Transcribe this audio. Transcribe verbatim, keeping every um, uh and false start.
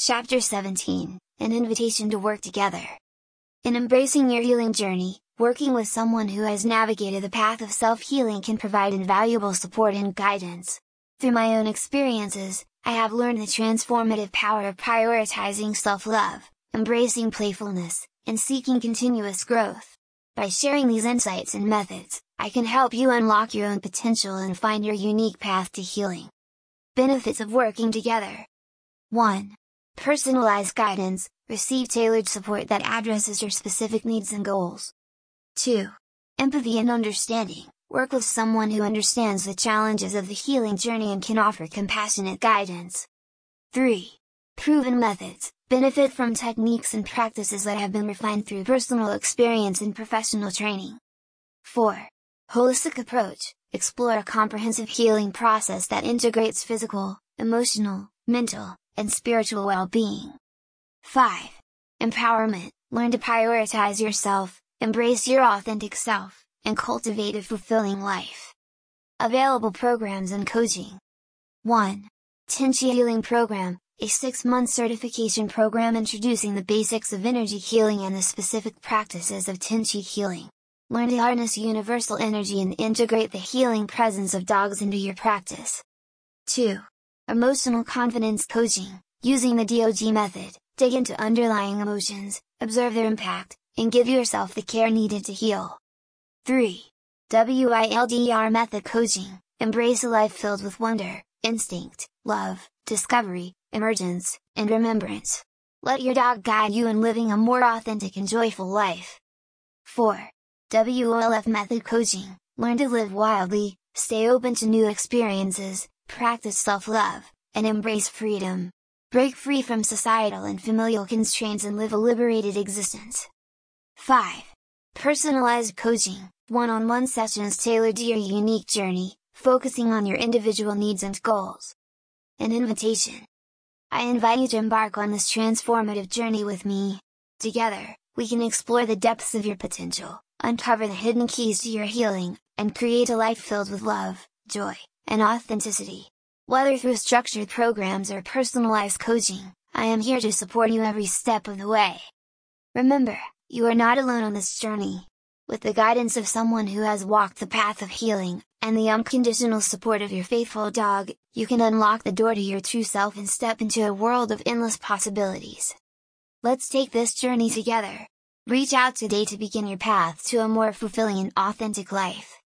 Chapter seventeen, An Invitation to Work Together. In embracing your healing journey, working with someone who has navigated the path of self-healing can provide invaluable support and guidance. Through my own experiences, I have learned the transformative power of prioritizing self-love, embracing playfulness, and seeking continuous growth. By sharing these insights and methods, I can help you unlock your own potential and find your unique path to healing. Benefits of working together. one. Personalized guidance, receive tailored support that addresses your specific needs and goals. two. Empathy and understanding, work with someone who understands the challenges of the healing journey and can offer compassionate guidance. three. Proven methods, benefit from techniques and practices that have been refined through personal experience and professional training. four. Holistic approach, explore a comprehensive healing process that integrates physical, emotional, mental, and spiritual well-being. five. Empowerment, learn to prioritize yourself, embrace your authentic self, and cultivate a fulfilling life. Available programs and coaching. one. Tenchi Healing Program, a six-month certification program introducing the basics of energy healing and the specific practices of Tenchi healing. Learn to harness universal energy and integrate the healing presence of dogs into your practice. two. Emotional Confidence Coaching, using the D O G method, dig into underlying emotions, observe their impact, and give yourself the care needed to heal. three. WILDER Method Coaching, embrace a life filled with wonder, instinct, love, discovery, emergence, and remembrance. Let your dog guide you in living a more authentic and joyful life. four. W O L F Method Coaching, learn to live wildly, stay open to new experiences, practice self-love, and embrace freedom. Break free from societal and familial constraints and live a liberated existence. five. Personalized Coaching, one-on-one sessions tailored to your unique journey, focusing on your individual needs and goals. An invitation. I invite you to embark on this transformative journey with me. Together, we can explore the depths of your potential, uncover the hidden keys to your healing, and create a life filled with love, joy, and authenticity. Whether through structured programs or personalized coaching, I am here to support you every step of the way. Remember, you are not alone on this journey. With the guidance of someone who has walked the path of healing, and the unconditional support of your faithful dog, you can unlock the door to your true self and step into a world of endless possibilities. Let's take this journey together. Reach out today to begin your path to a more fulfilling and authentic life.